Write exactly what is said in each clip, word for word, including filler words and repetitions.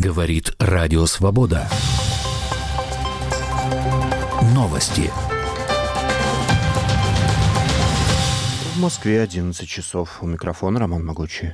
Говорит Радио Свобода. Новости. В Москве одиннадцать часов. У микрофона Роман Могучий.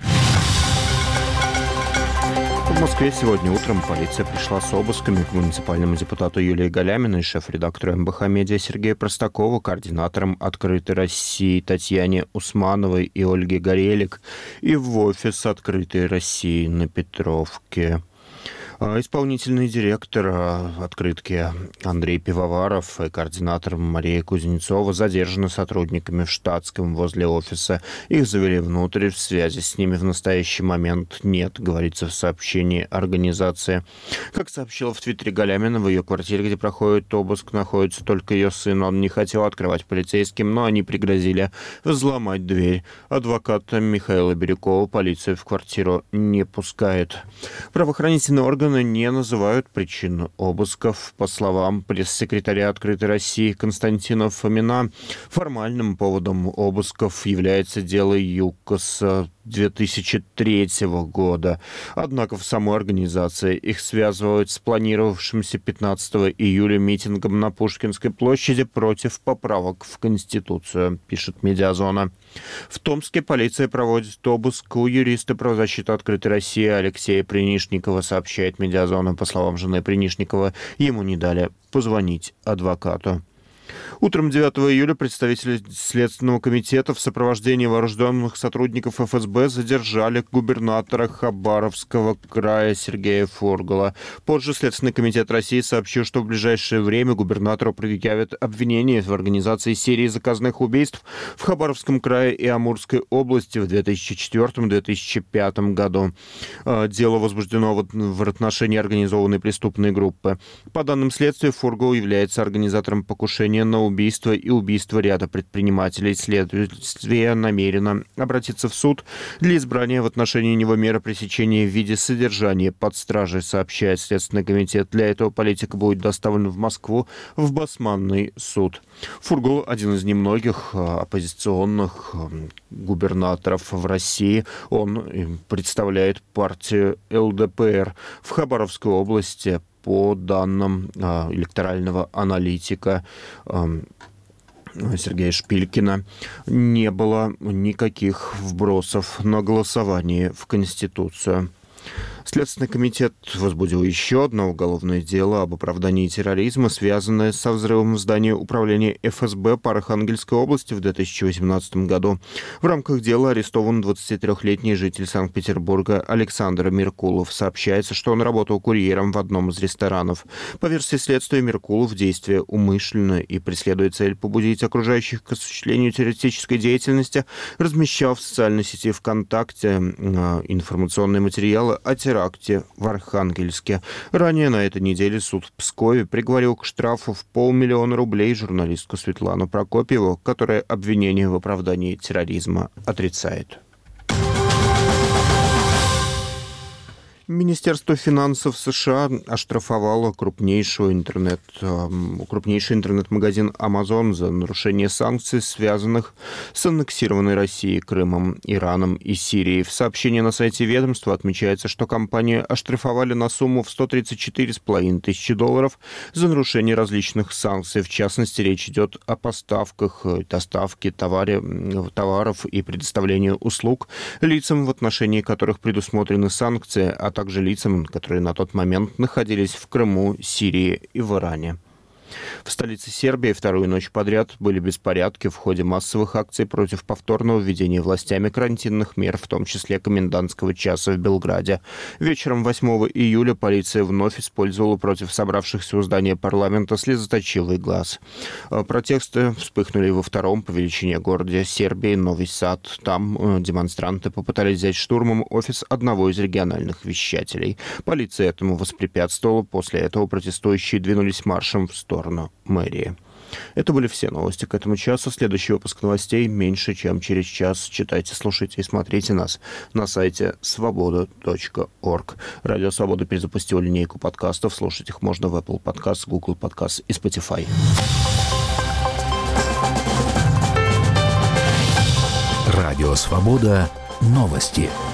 В Москве сегодня утром полиция пришла с обысками к муниципальному депутату Юлии Галяминой, шеф-редактору эм бэ ха Медиа Сергею Простакову, координаторам «Открытой России» Татьяне Усмановой и Ольге Горелик и в офис «Открытой России» на Петровке. Исполнительный директор «Открытки» Андрей Пивоваров и координатор Мария Кузнецова задержаны сотрудниками в штатском возле офиса. Их завели внутрь, в связи с ними в настоящий момент нет, говорится в сообщении организации. Как сообщила в твиттере Галямина, в ее квартире, где проходит обыск, находится только ее сын. Он не хотел открывать полицейским, но они пригрозили взломать дверь. Адвоката Михаила Бирюкова полиция в квартиру не пускает. Правоохранительные органы не называют причину обысков. По словам пресс-секретаря «Открытой России» Константина Фомина, формальным поводом обысков является дело ЮКОСа две тысячи третьего года. Однако в самой организации их связывают с планировавшимся пятнадцатого июля митингом на Пушкинской площади против поправок в Конституцию, пишет Медиазона. В Томске полиция проводит обыск у юриста правозащиты «Открытой России» Алексея Принишникова, сообщает Медиазона. По словам жены Принишникова, ему не дали позвонить адвокату. Утром девятого июля представители Следственного комитета в сопровождении вооруженных сотрудников эф эс бэ задержали губернатора Хабаровского края Сергея Фургала. Позже Следственный комитет России сообщил, что в ближайшее время губернатору предъявят обвинения в организации серии заказных убийств в Хабаровском крае и Амурской области в две тысячи четвёртом — две тысячи пятом году. Дело возбуждено в отношении организованной преступной группы. По данным следствия, Фургал является организатором покушения на убийство и убийство ряда предпринимателей. Следствие намерено обратиться в суд для избрания в отношении него меры пресечения в виде содержания под стражей, сообщает Следственный комитет. Для этого политик будет доставлен в Москву в Басманный суд. Фургал – один из немногих оппозиционных губернаторов в России. Он представляет партию эл дэ пэ эр в Хабаровской области. По данным а, электорального аналитика а, Сергея Шпилькина, не было никаких вбросов на голосование в Конституцию. Следственный комитет возбудил еще одно уголовное дело об оправдании терроризма, связанное со взрывом в здании управления эф эс бэ по Архангельской области в две тысячи восемнадцатом году. В рамках дела арестован двадцатитрёхлетний житель Санкт-Петербурга Александр Меркулов. Сообщается, что он работал курьером в одном из ресторанов. По версии следствия, Меркулов действие умышленно и преследуя цель побудить окружающих к осуществлению террористической деятельности, размещал в социальной сети ВКонтакте информационные материалы о теракте в Архангельске. Ранее на этой неделе суд в Пскове приговорил к штрафу в полмиллиона рублей журналистку Светлану Прокопьеву, которая обвинение в оправдании терроризма отрицает. Министерство финансов США оштрафовало крупнейший интернет, крупнейший интернет-магазин Amazon за нарушение санкций, связанных с аннексированной Россией, Крымом, Ираном и Сирией. В сообщении на сайте ведомства отмечается, что компанию оштрафовали на сумму в сто тридцать четыре с половиной тысячи долларов за нарушение различных санкций. В частности, речь идет о поставках, доставке товаров и предоставлении услуг лицам, в отношении которых предусмотрены санкции, а также лицам, которые на тот момент находились в Крыму, Сирии и в Иране. В столице Сербии вторую ночь подряд были беспорядки в ходе массовых акций против повторного введения властями карантинных мер, в том числе комендантского часа в Белграде. Вечером восьмого июля полиция вновь использовала против собравшихся у здания парламента слезоточивый газ. Протесты вспыхнули во втором по величине городе Сербии Нови Сад. Там демонстранты попытались взять штурмом офис одного из региональных вещателей. Полиция этому воспрепятствовала. После этого протестующие двинулись маршем в сторону мэрии. Это были все новости к этому часу. Следующий выпуск новостей меньше, чем через час. Читайте, слушайте и смотрите нас на сайте свобода точка орг. Радио Свобода перезапустила линейку подкастов. Слушать их можно в Apple Podcasts, Google Podcasts и Spotify. Радио Свобода. Новости.